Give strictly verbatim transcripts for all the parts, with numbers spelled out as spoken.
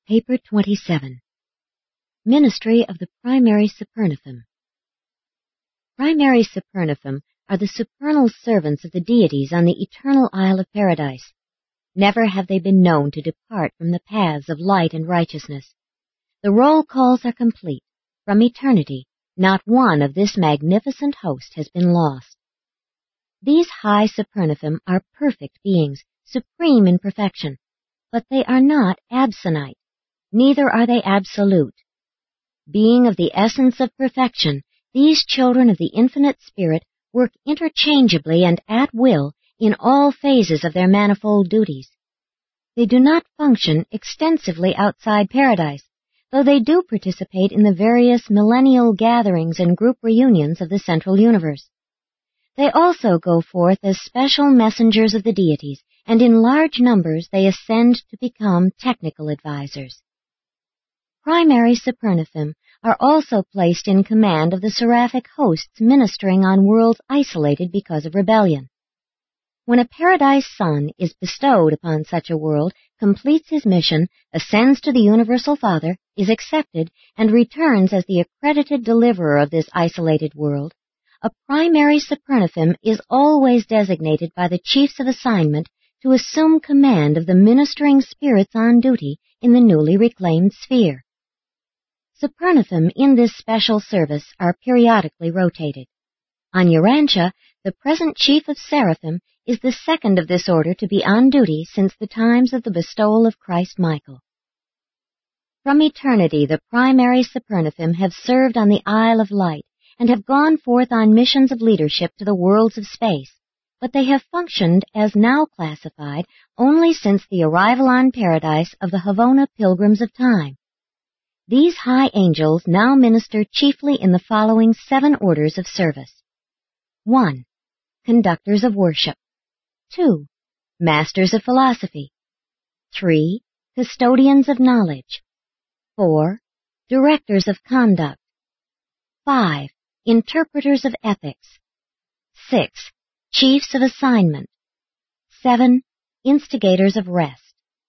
Paper twenty-seven. Ministry of the Primary Supernifim. Primary Supernifim are the supernal servants of the deities on the eternal Isle of Paradise. Never have they been known to depart from the paths of light and righteousness. The roll calls are complete. From eternity, not one of this magnificent host has been lost. These high Supernifim are perfect beings, supreme in perfection, but they are not absonite. Neither are they absolute. Being of the essence of perfection, these children of the infinite spirit work interchangeably and at will in all phases of their manifold duties. They do not function extensively outside paradise, though they do participate in the various millennial gatherings and group reunions of the central universe. They also go forth as special messengers of the deities, and in large numbers they ascend to become technical advisors. Primary Supernifim are also placed in command of the seraphic hosts ministering on worlds isolated because of rebellion. When a paradise son is bestowed upon such a world, completes his mission, ascends to the Universal Father, is accepted, and returns as the accredited deliverer of this isolated world, a primary Supernifim is always designated by the chiefs of assignment to assume command of the ministering spirits on duty in the newly reclaimed sphere. Supernifim in this special service are periodically rotated. On Urantia, the present chief of Seraphim is the second of this order to be on duty since the times of the bestowal of Christ Michael. From eternity, the primary Supernifim have served on the Isle of Light and have gone forth on missions of leadership to the worlds of space, but they have functioned as now classified only since the arrival on Paradise of the Havona Pilgrims of Time. These high angels now minister chiefly in the following seven orders of service. one. Conductors of worship. two. Masters of philosophy. three. Custodians of knowledge. four. Directors of conduct. five. Interpreters of ethics. six. Chiefs of assignment. seven. Instigators of rest.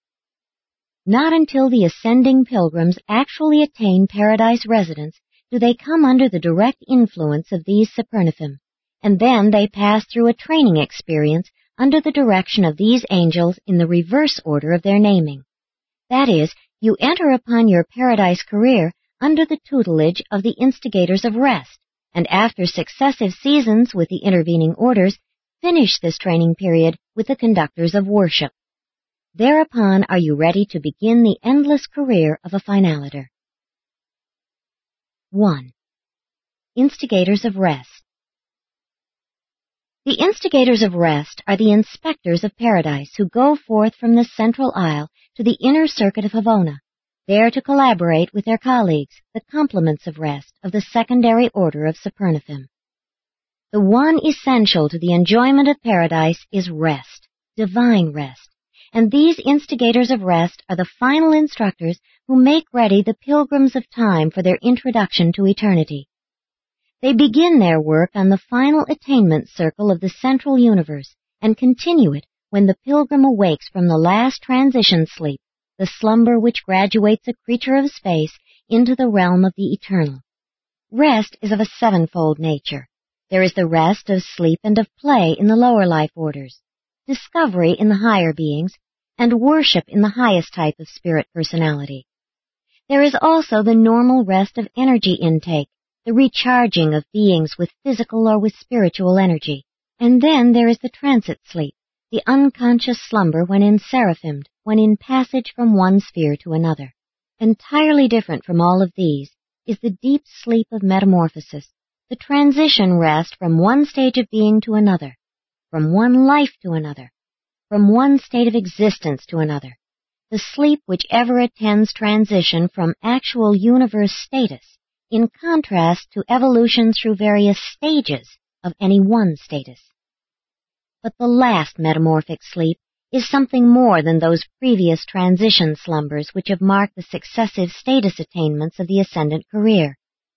Not until the ascending pilgrims actually attain paradise residence do they come under the direct influence of these Supernifim, and then they pass through a training experience under the direction of these angels in the reverse order of their naming. That is, you enter upon your paradise career under the tutelage of the instigators of rest, and after successive seasons with the intervening orders, finish this training period with the conductors of worship. Thereupon are you ready to begin the endless career of a finaliter. one. Instigators of rest. The instigators of rest are the inspectors of paradise who go forth from the central isle to the inner circuit of Havona, there to collaborate with their colleagues, the complements of rest of the secondary order of Supernifim. The one essential to the enjoyment of paradise is rest, divine rest, and these instigators of rest are the final instructors who make ready the pilgrims of time for their introduction to eternity. They begin their work on the final attainment circle of the central universe and continue it when the pilgrim awakes from the last transition sleep, the slumber which graduates a creature of space into the realm of the eternal. Rest is of a sevenfold nature. There is the rest of sleep and of play in the lower life orders, discovery in the higher beings, and worship in the highest type of spirit personality. There is also the normal rest of energy intake, the recharging of beings with physical or with spiritual energy. And then there is the transit sleep, the unconscious slumber when enseraphimed, when in passage from one sphere to another. Entirely different from all of these is the deep sleep of metamorphosis, the transition rest from one stage of being to another, from one life to another, from one state of existence to another, the sleep which ever attends transition from actual universe status, in contrast to evolution through various stages of any one status. But the last metamorphic sleep is something more than those previous transition slumbers which have marked the successive status attainments of the ascendant career.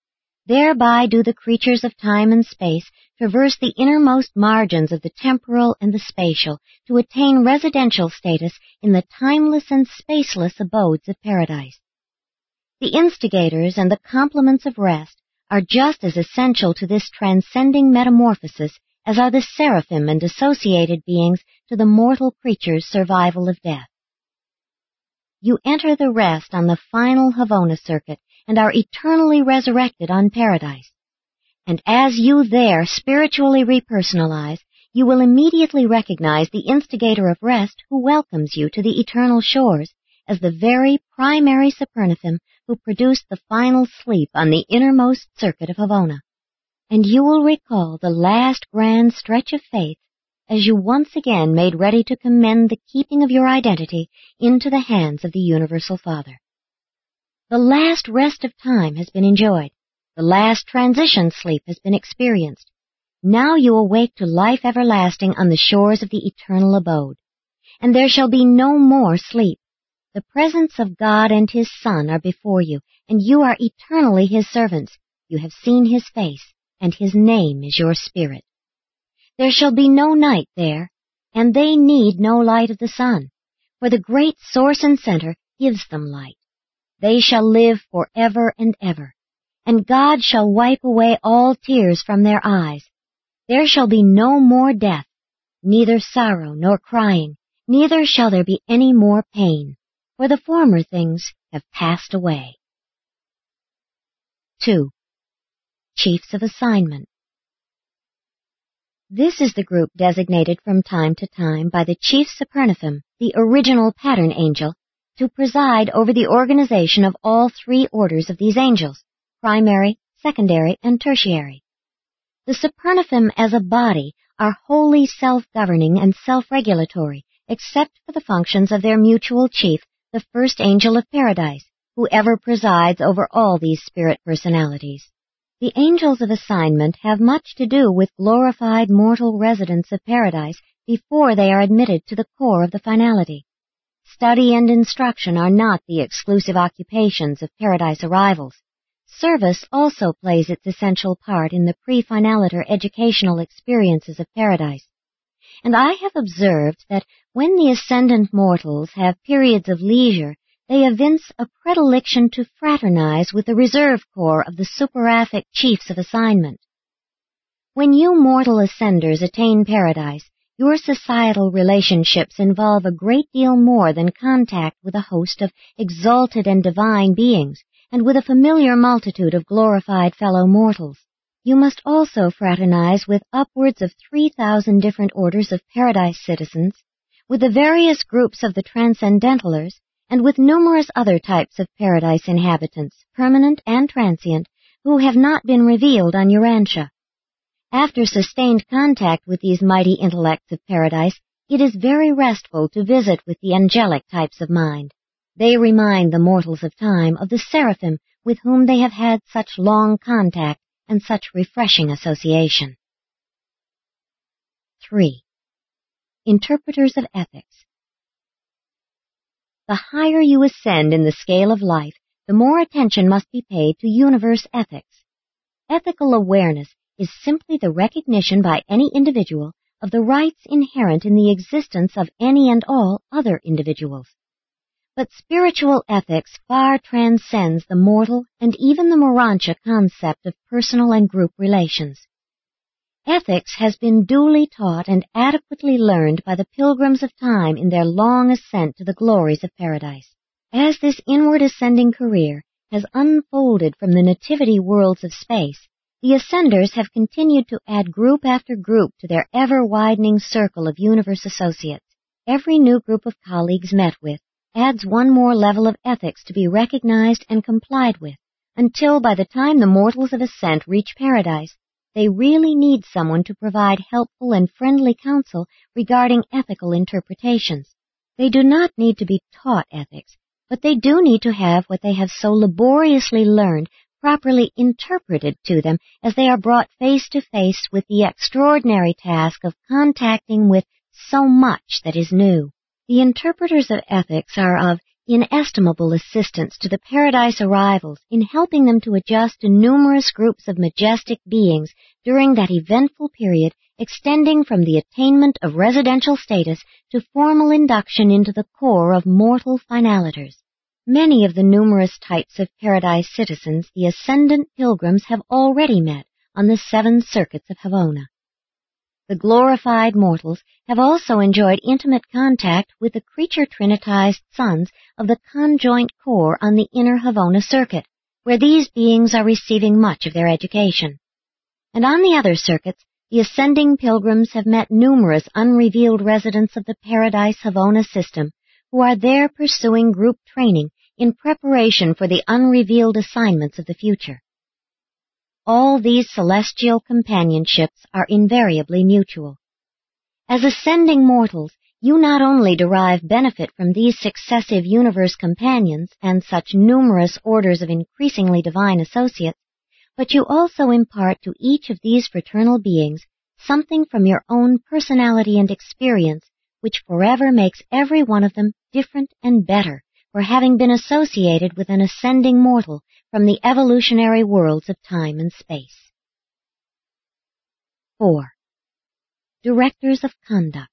Thereby do the creatures of time and space traverse the innermost margins of the temporal and the spatial to attain residential status in the timeless and spaceless abodes of paradise. The instigators and the complements of rest are just as essential to this transcending metamorphosis as are the seraphim and associated beings to the mortal creature's survival of death. You enter the rest on the final Havona circuit and are eternally resurrected on paradise. And as you there spiritually repersonalize, you will immediately recognize the instigator of rest who welcomes you to the eternal shores as the very primary Supernithim who produced the final sleep on the innermost circuit of Havona. And you will recall the last grand stretch of faith as you once again made ready to commend the keeping of your identity into the hands of the Universal Father. The last rest of time has been enjoyed. The last transition sleep has been experienced. Now you awake to life everlasting on the shores of the eternal abode. And there shall be no more sleep. The presence of God and His Son are before you, and you are eternally His servants. You have seen His face, and His name is your spirit. There shall be no night there, and they need no light of the sun, for the great source and center gives them light. They shall live forever and ever, and God shall wipe away all tears from their eyes. There shall be no more death, neither sorrow nor crying, neither shall there be any more pain, for the former things have passed away. Two. Chiefs of Assignment. This is the group designated from time to time by the Chief Supernithim, the original pattern angel, to preside over the organization of all three orders of these angels, primary, secondary, and tertiary. The Supernithim as a body are wholly self-governing and self-regulatory, except for the functions of their mutual chief, the first angel of paradise, who ever presides over all these spirit personalities. The angels of assignment have much to do with glorified mortal residents of paradise before they are admitted to the core of the finality. Study and instruction are not the exclusive occupations of paradise arrivals. Service also plays its essential part in the pre-finaliter educational experiences of paradise. And I have observed that when the ascendant mortals have periods of leisure, they evince a predilection to fraternize with the reserve corps of the superaphic chiefs of assignment. When you mortal ascenders attain paradise, your societal relationships involve a great deal more than contact with a host of exalted and divine beings, and with a familiar multitude of glorified fellow mortals. You must also fraternize with upwards of three thousand different orders of paradise citizens, with the various groups of the transcendentalers, and with numerous other types of paradise inhabitants, permanent and transient, who have not been revealed on Urantia. After sustained contact with these mighty intellects of paradise, it is very restful to visit with the angelic types of mind. They remind the mortals of time of the seraphim with whom they have had such long contact and such refreshing association. Three. Interpreters of Ethics. The higher you ascend in the scale of life, the more attention must be paid to universe ethics. Ethical awareness is simply the recognition by any individual of the rights inherent in the existence of any and all other individuals. But spiritual ethics far transcends the mortal and even the Morantia concept of personal and group relations. Ethics has been duly taught and adequately learned by the pilgrims of time in their long ascent to the glories of paradise. As this inward ascending career has unfolded from the nativity worlds of space, the ascenders have continued to add group after group to their ever-widening circle of universe associates. Every new group of colleagues met with adds one more level of ethics to be recognized and complied with, until by the time the mortals of ascent reach paradise, they really need someone to provide helpful and friendly counsel regarding ethical interpretations. They do not need to be taught ethics, but they do need to have what they have so laboriously learned properly interpreted to them as they are brought face to face with the extraordinary task of contacting with so much that is new. The interpreters of ethics are of inestimable assistance to the Paradise arrivals in helping them to adjust to numerous groups of majestic beings during that eventful period extending from the attainment of residential status to formal induction into the core of mortal finaliters. Many of the numerous types of Paradise citizens the ascendant pilgrims have already met on the seven circuits of Havona. The glorified mortals have also enjoyed intimate contact with the creature-trinitized sons of the conjoint core on the inner Havona circuit, where these beings are receiving much of their education. And on the other circuits, the ascending pilgrims have met numerous unrevealed residents of the Paradise Havona system who are there pursuing group training in preparation for the unrevealed assignments of the future. All these celestial companionships are invariably mutual. As ascending mortals, you not only derive benefit from these successive universe companions and such numerous orders of increasingly divine associates, but you also impart to each of these fraternal beings something from your own personality and experience which forever makes every one of them different and better for having been associated with an ascending mortal from the evolutionary worlds of time and space. four. Directors of Conduct.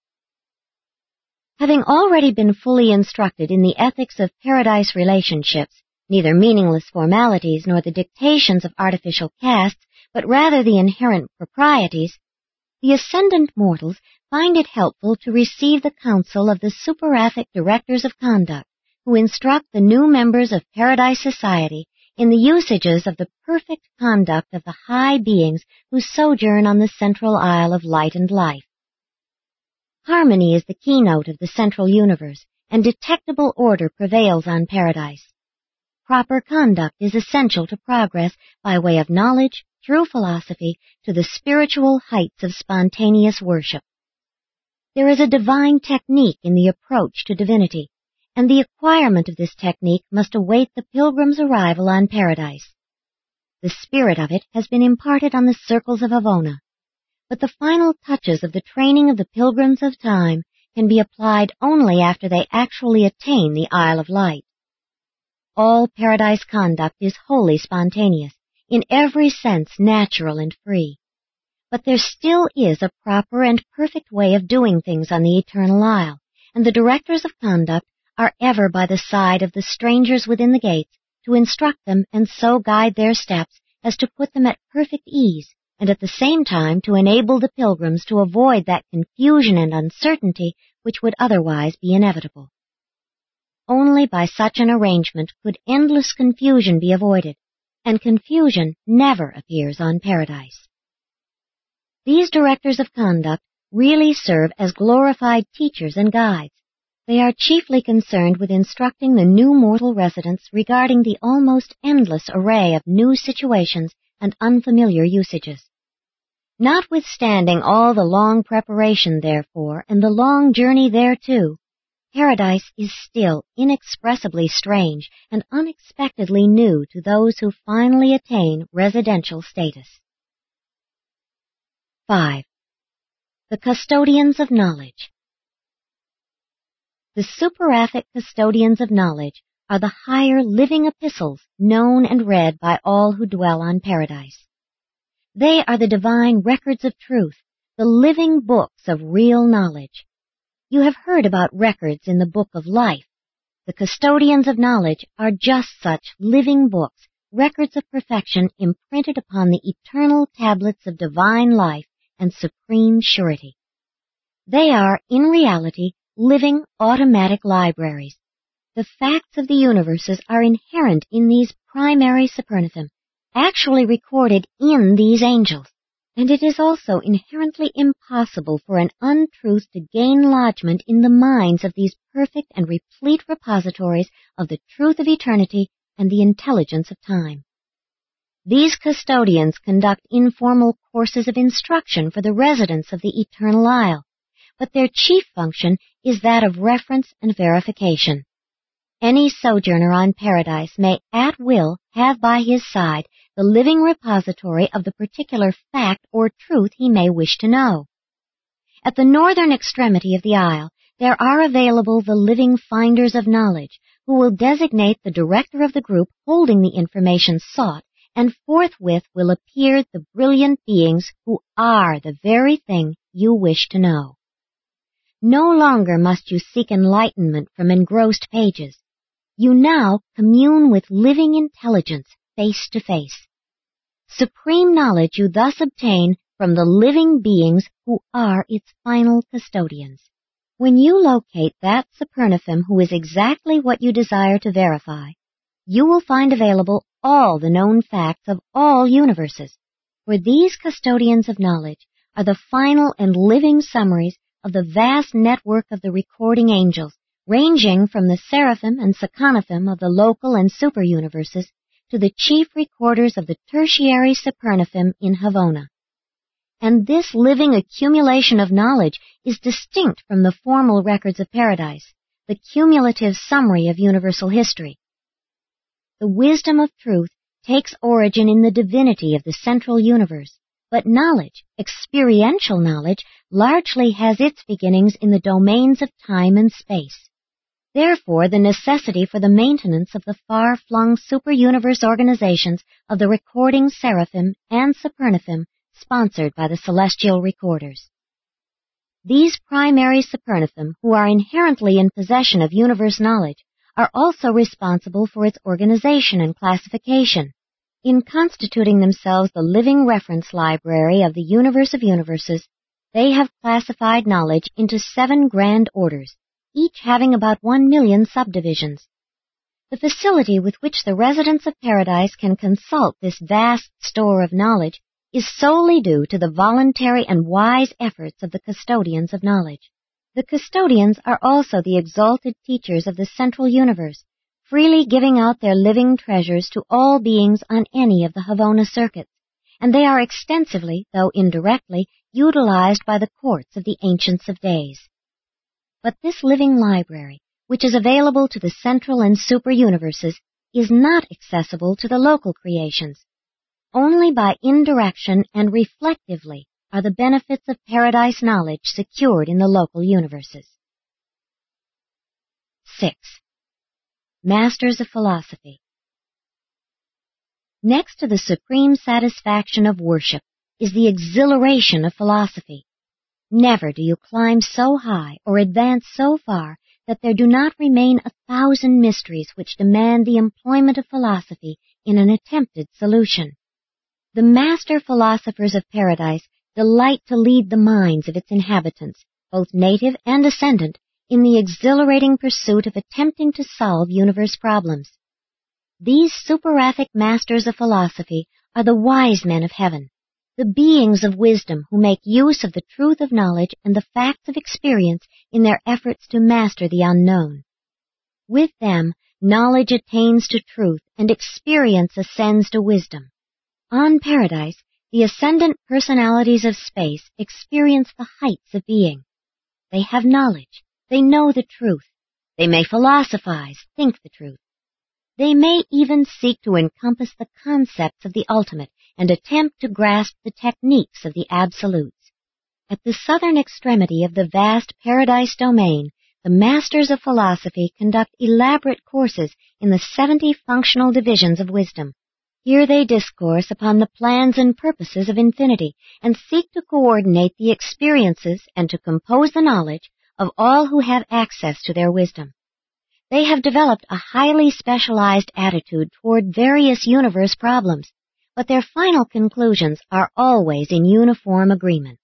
Having already been fully instructed in the ethics of Paradise relationships, neither meaningless formalities nor the dictations of artificial castes, but rather the inherent proprieties, the ascendant mortals find it helpful to receive the counsel of the superathic directors of conduct, who instruct the new members of Paradise Society in the usages of the perfect conduct of the high beings who sojourn on the central isle of light and life. Harmony is the keynote of the central universe, and detectable order prevails on Paradise. Proper conduct is essential to progress by way of knowledge, through philosophy, to the spiritual heights of spontaneous worship. There is a divine technique in the approach to divinity, and the acquirement of this technique must await the pilgrim's arrival on Paradise. The spirit of it has been imparted on the circles of Havona, but the final touches of the training of the pilgrims of time can be applied only after they actually attain the Isle of Light. All Paradise conduct is wholly spontaneous, in every sense natural and free. But there still is a proper and perfect way of doing things on the Eternal Isle, and the directors of conduct are ever by the side of the strangers within the gates to instruct them and so guide their steps as to put them at perfect ease, and at the same time to enable the pilgrims to avoid that confusion and uncertainty which would otherwise be inevitable. Only by such an arrangement could endless confusion be avoided, and confusion never appears on Paradise. These directors of conduct really serve as glorified teachers and guides. They are chiefly concerned with instructing the new mortal residents regarding the almost endless array of new situations and unfamiliar usages. Notwithstanding all the long preparation, therefore, and the long journey thereto, Paradise is still inexpressibly strange and unexpectedly new to those who finally attain residential status. five. The Custodians of Knowledge. The superathic custodians of knowledge are the higher living epistles known and read by all who dwell on Paradise. They are the divine records of truth, the living books of real knowledge. You have heard about records in the book of life. The custodians of knowledge are just such living books, records of perfection imprinted upon the eternal tablets of divine life and supreme surety. They are, in reality, living automatic libraries. The facts of the universes are inherent in these primary supernathum, actually recorded in these angels, and it is also inherently impossible for an untruth to gain lodgment in the minds of these perfect and replete repositories of the truth of eternity and the intelligence of time. These custodians conduct informal courses of instruction for the residents of the Eternal Isle, but their chief function is that of reference and verification. Any sojourner on Paradise may at will have by his side the living repository of the particular fact or truth he may wish to know. At the northern extremity of the isle, there are available the living finders of knowledge, who will designate the director of the group holding the information sought, and forthwith will appear the brilliant beings who are the very thing you wish to know. No longer must you seek enlightenment from engrossed pages. You now commune with living intelligence face to face. Supreme knowledge you thus obtain from the living beings who are its final custodians. When you locate that Supernifem who is exactly what you desire to verify, you will find available all the known facts of all universes, for these custodians of knowledge are the final and living summaries of the vast network of the recording angels, ranging from the Seraphim and Seconifim of the local and super universes to the chief recorders of the tertiary Supernifem in Havona. And this living accumulation of knowledge is distinct from the formal records of paradise, the cumulative summary of universal history. The wisdom of truth takes origin in the divinity of the central universe, but knowledge, experiential knowledge, largely has its beginnings in the domains of time and space. Therefore, the necessity for the maintenance of the far-flung super-universe organizations of the recording Seraphim and Supernifem sponsored by the celestial recorders. These primary Supernifem, who are inherently in possession of universe knowledge, are also responsible for its organization and classification. In constituting themselves the living reference library of the universe of universes, they have classified knowledge into seven grand orders, each having about one million subdivisions. The facility with which the residents of paradise can consult this vast store of knowledge is solely due to the voluntary and wise efforts of the custodians of knowledge. The custodians are also the exalted teachers of the central universe, freely giving out their living treasures to all beings on any of the Havona circuits, and they are extensively, though indirectly, utilized by the courts of the Ancients of Days. But this living library, which is available to the central and super universes, is not accessible to the local creations. Only by indirection and reflectively are the benefits of paradise knowledge secured in the local universes. Six. Masters of Philosophy. Next to the supreme satisfaction of worship is the exhilaration of philosophy. Never do you climb so high or advance so far that there do not remain a thousand mysteries which demand the employment of philosophy in an attempted solution. The master philosophers of paradise delight to lead the minds of its inhabitants, both native and ascendant, in the exhilarating pursuit of attempting to solve universe problems. These superathic masters of philosophy are the wise men of heaven, the beings of wisdom who make use of the truth of knowledge and the facts of experience in their efforts to master the unknown. With them, knowledge attains to truth and experience ascends to wisdom. On paradise, the ascendant personalities of space experience the heights of being. They have knowledge. They know the truth. They may philosophize, think the truth. They may even seek to encompass the concepts of the ultimate and attempt to grasp the techniques of the absolutes. At the southern extremity of the vast paradise domain, the masters of philosophy conduct elaborate courses in the seventy functional divisions of wisdom. Here they discourse upon the plans and purposes of infinity and seek to coordinate the experiences and to compose the knowledge of all who have access to their wisdom. They have developed a highly specialized attitude toward various universe problems, but their final conclusions are always in uniform agreement.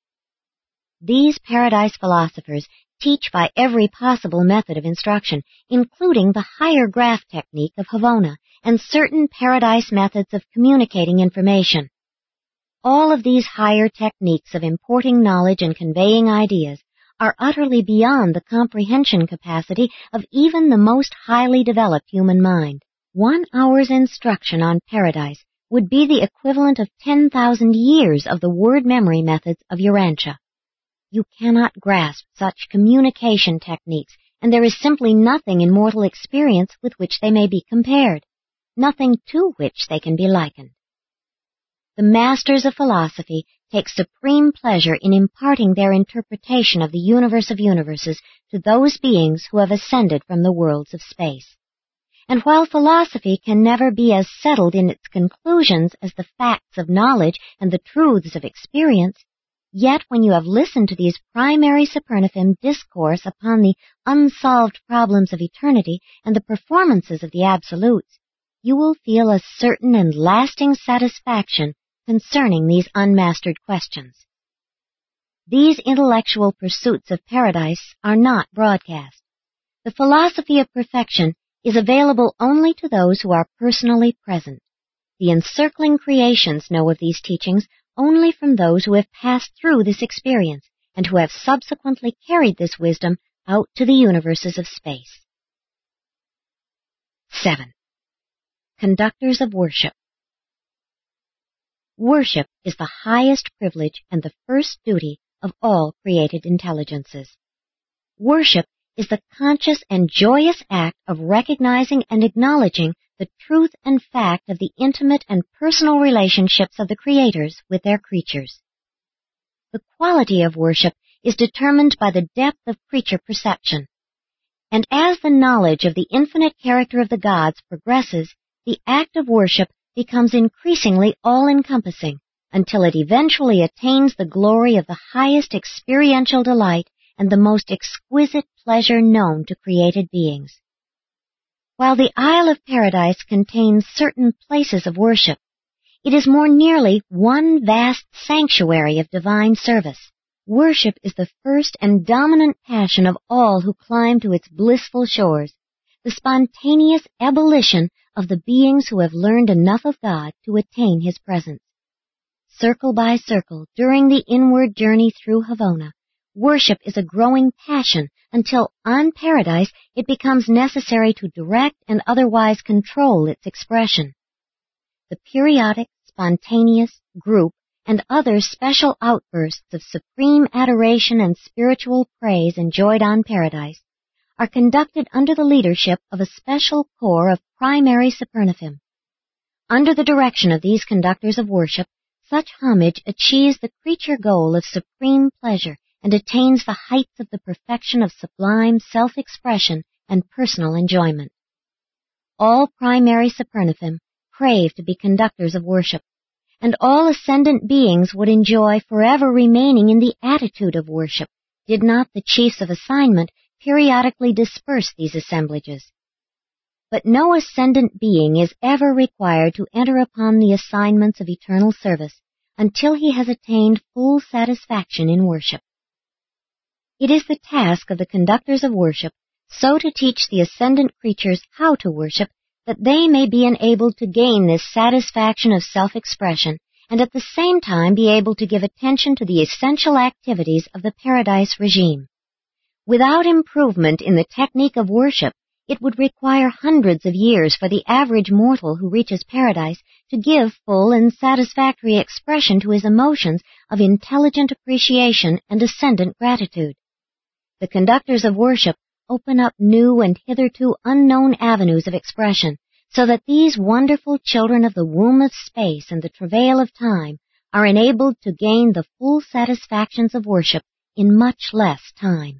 These paradise philosophers teach by every possible method of instruction, including the higher graph technique of Havona and certain paradise methods of communicating information. All of these higher techniques of importing knowledge and conveying ideas are utterly beyond the comprehension capacity of even the most highly developed human mind. One hour's instruction on paradise would be the equivalent of ten thousand years of the word memory methods of Urantia. You cannot grasp such communication techniques, and there is simply nothing in mortal experience with which they may be compared, nothing to which they can be likened. The masters of philosophy take supreme pleasure in imparting their interpretation of the universe of universes to those beings who have ascended from the worlds of space. And while philosophy can never be as settled in its conclusions as the facts of knowledge and the truths of experience, yet when you have listened to these primary Supernifim discourse upon the unsolved problems of eternity and the performances of the absolutes, you will feel a certain and lasting satisfaction concerning these unmastered questions. These intellectual pursuits of paradise are not broadcast. The philosophy of perfection is available only to those who are personally present. The encircling creations know of these teachings only from those who have passed through this experience and who have subsequently carried this wisdom out to the universes of space. seven. Conductors of Worship. Worship is the highest privilege and the first duty of all created intelligences. Worship is the conscious and joyous act of recognizing and acknowledging the truth and fact of the intimate and personal relationships of the creators with their creatures. The quality of worship is determined by the depth of creature perception. And as the knowledge of the infinite character of the gods progresses, the act of worship becomes increasingly all-encompassing until it eventually attains the glory of the highest experiential delight and the most exquisite pleasure known to created beings. While the Isle of Paradise contains certain places of worship, it is more nearly one vast sanctuary of divine service. Worship is the first and dominant passion of all who climb to its blissful shores, the spontaneous ebullition of the beings who have learned enough of God to attain His presence. Circle by circle, during the inward journey through Havona, worship is a growing passion until, on Paradise, it becomes necessary to direct and otherwise control its expression. The periodic, spontaneous, group, and other special outbursts of supreme adoration and spiritual praise enjoyed on Paradise are conducted under the leadership of a special corps of primary Supernifim. Under the direction of these conductors of worship, such homage achieves the creature goal of supreme pleasure and attains the heights of the perfection of sublime self-expression and personal enjoyment. All primary Supernifim crave to be conductors of worship, and all ascendant beings would enjoy forever remaining in the attitude of worship, did not the chiefs of assignment periodically disperse these assemblages. But no ascendant being is ever required to enter upon the assignments of eternal service until he has attained full satisfaction in worship. It is the task of the conductors of worship so to teach the ascendant creatures how to worship that they may be enabled to gain this satisfaction of self-expression and at the same time be able to give attention to the essential activities of the Paradise regime. Without improvement in the technique of worship, it would require hundreds of years for the average mortal who reaches Paradise to give full and satisfactory expression to his emotions of intelligent appreciation and ascendant gratitude. The conductors of worship open up new and hitherto unknown avenues of expression, so that these wonderful children of the womb of space and the travail of time are enabled to gain the full satisfactions of worship in much less time.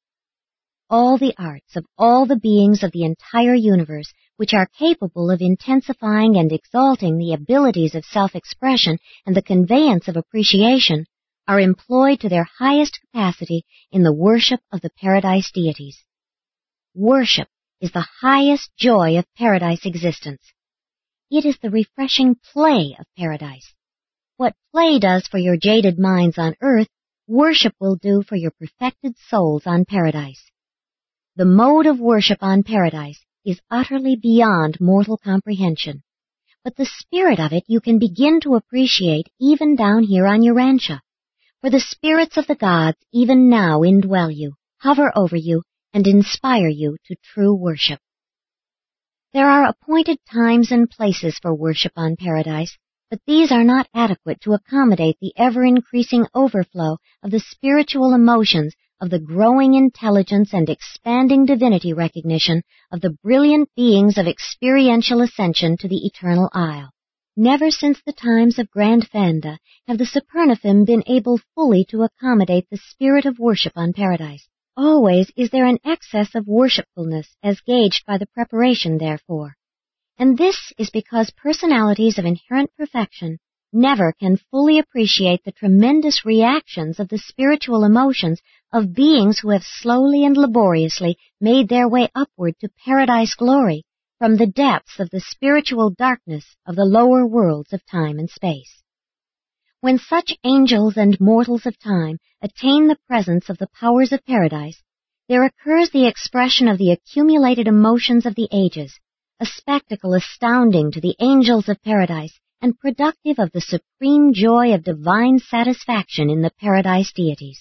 All the arts of all the beings of the entire universe, which are capable of intensifying and exalting the abilities of self-expression and the conveyance of appreciation, are employed to their highest capacity in the worship of the Paradise deities. Worship is the highest joy of Paradise existence. It is the refreshing play of Paradise. What play does for your jaded minds on earth, worship will do for your perfected souls on Paradise. The mode of worship on Paradise is utterly beyond mortal comprehension, but the spirit of it you can begin to appreciate even down here on Urantia, for the spirits of the gods even now indwell you, hover over you, and inspire you to true worship. There are appointed times and places for worship on Paradise, but these are not adequate to accommodate the ever-increasing overflow of the spiritual emotions of the growing intelligence and expanding divinity recognition of the brilliant beings of experiential ascension to the Eternal Isle. Never since the times of Grand Fanda have the Supernifim been able fully to accommodate the spirit of worship on Paradise. Always is there an excess of worshipfulness as gauged by the preparation therefor. And this is because personalities of inherent perfection never can fully appreciate the tremendous reactions of the spiritual emotions of beings who have slowly and laboriously made their way upward to Paradise glory from the depths of the spiritual darkness of the lower worlds of time and space. When such angels and mortals of time attain the presence of the powers of Paradise, there occurs the expression of the accumulated emotions of the ages, a spectacle astounding to the angels of Paradise and productive of the supreme joy of divine satisfaction in the Paradise deities.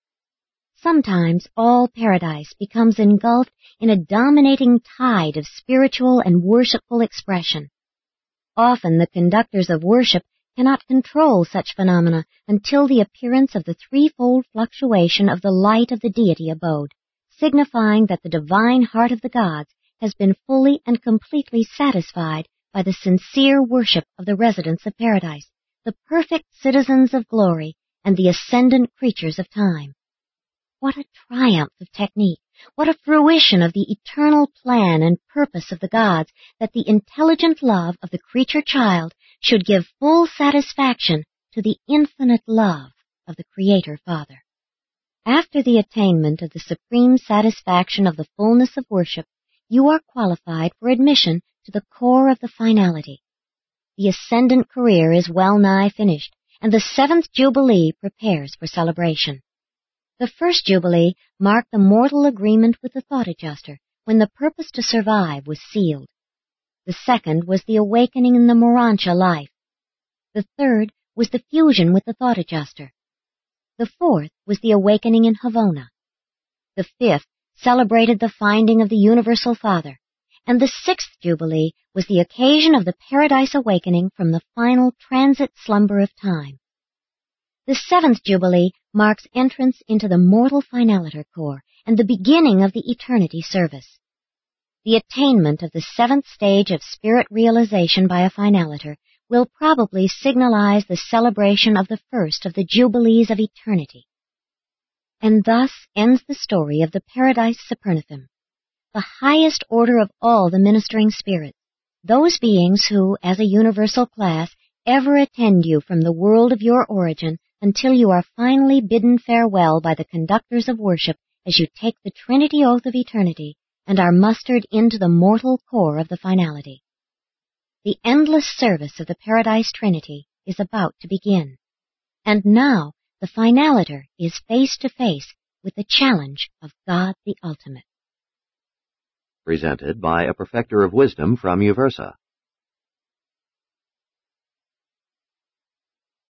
Sometimes all Paradise becomes engulfed in a dominating tide of spiritual and worshipful expression. Often the conductors of worship cannot control such phenomena until the appearance of the threefold fluctuation of the light of the deity abode, signifying that the divine heart of the gods has been fully and completely satisfied by the sincere worship of the residents of Paradise, the perfect citizens of glory, and the ascendant creatures of time. What a triumph of technique! What a fruition of the eternal plan and purpose of the gods that the intelligent love of the creature child should give full satisfaction to the infinite love of the Creator Father. After the attainment of the supreme satisfaction of the fullness of worship, you are qualified for admission to the core of the finality. The ascendant career is well nigh finished, and the seventh Jubilee prepares for celebration. The first Jubilee marked the mortal agreement with the Thought Adjuster when the purpose to survive was sealed. The second was the awakening in the Morancha life. The third was the fusion with the Thought Adjuster. The fourth was the awakening in Havona. The fifth celebrated the finding of the Universal Father, and the sixth Jubilee was the occasion of the Paradise awakening from the final transit slumber of time. The seventh Jubilee marks entrance into the mortal finaliter core and the beginning of the eternity service. The attainment of the seventh stage of spirit realization by a finaliter will probably signalize the celebration of the first of the Jubilees of eternity. And thus ends the story of the Paradise Supernifim, the highest order of all the ministering spirits, those beings who, as a universal class, ever attend you from the world of your origin until you are finally bidden farewell by the conductors of worship as you take the Trinity Oath of Eternity and are mustered into the mortal core of the finality. The endless service of the Paradise Trinity is about to begin, and now the finaliter is face to face with the challenge of God the Ultimate. Presented by a Perfecter of Wisdom from Uversa.